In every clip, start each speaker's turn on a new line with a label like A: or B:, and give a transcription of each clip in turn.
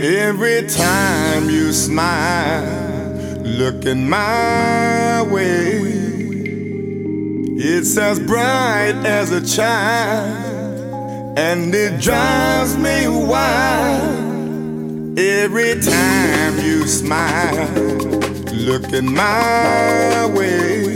A: Every time you smile, looking my way, it's as bright as a child, and it drives me wild. Every time you smile, looking my way,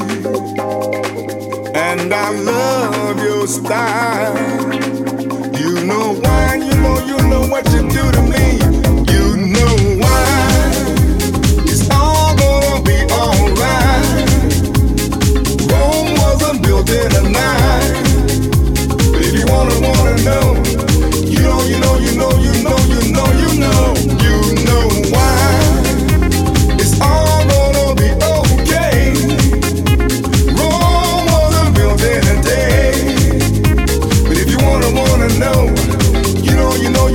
A: and I love your style. You know why, you know what you do to me. You know why, it's all gonna be alright. Rome wasn't built in a night. But if you wanna know, you know why, it's all gonna be okay. Rome wasn't built in a day. But if you wanna know, you know.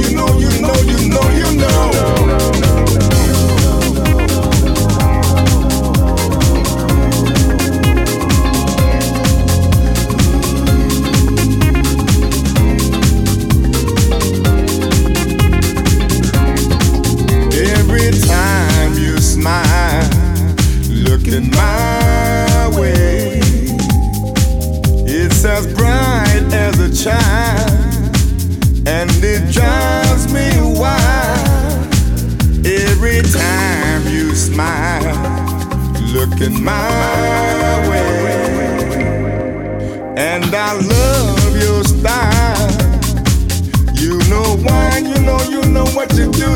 A: Every time you smile, looking my way, it's as bright as a child, and it drives me wild. Every time you smile, looking my way, and I love your style. You know why, you know what you do